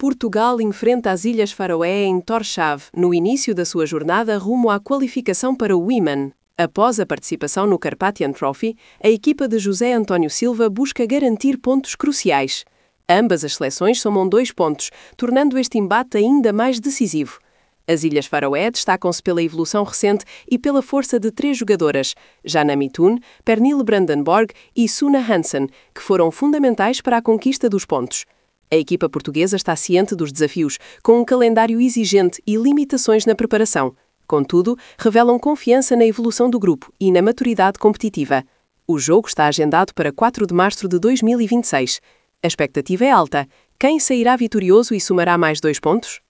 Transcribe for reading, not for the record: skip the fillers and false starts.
Portugal enfrenta as Ilhas Faroé em Tórshavn, no início da sua jornada rumo à qualificação para o Women. Após a participação no Carpathian Trophy, a equipa de José António Silva busca garantir pontos cruciais. Ambas as seleções somam 2 pontos, tornando este embate ainda mais decisivo. As Ilhas Faroé destacam-se pela evolução recente e pela força de 3 jogadoras, Jana Mitun, Pernille Brandenborg e Suna Hansen, que foram fundamentais para a conquista dos pontos. A equipa portuguesa está ciente dos desafios, com um calendário exigente e limitações na preparação. Contudo, revelam confiança na evolução do grupo e na maturidade competitiva. O jogo está agendado para 4 de março de 2026. A expectativa é alta. Quem sairá vitorioso e somará mais 2 pontos?